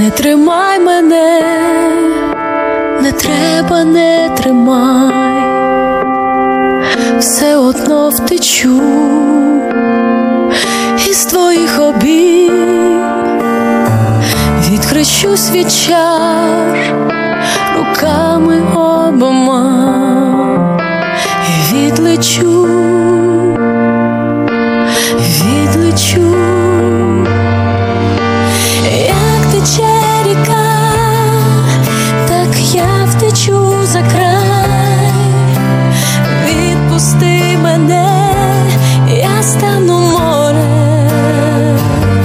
Не тримай мене, не треба, не тримай, все одно втечу із твоїх обійм, відхрещусь від чар руками обома і відлечу, відлечу. Як тече ріка, так я втечу за край. Відпусти мене, я стану морем.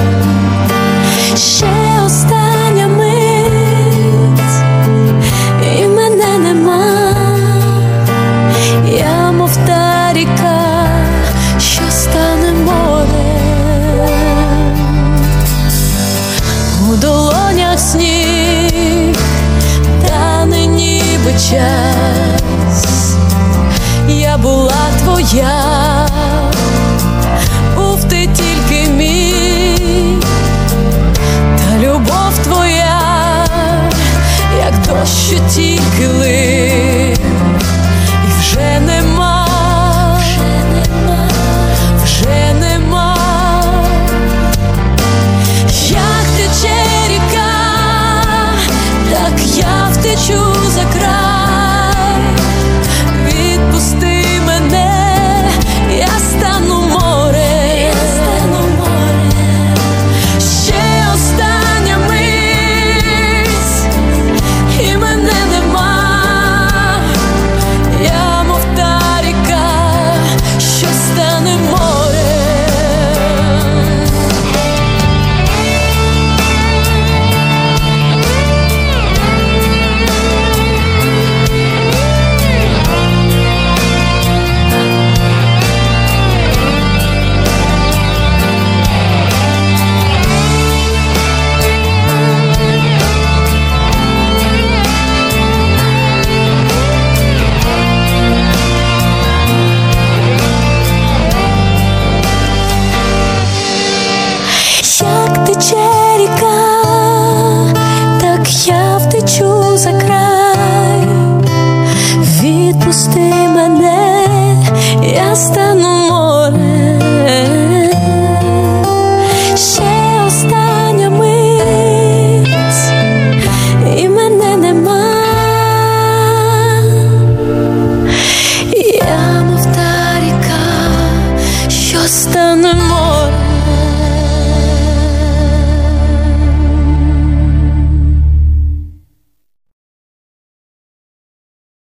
Ще остання мить, і мене нема. Я мов та ріка, що стане морем. У долонях сніг, тане ніби час. Я була твоя,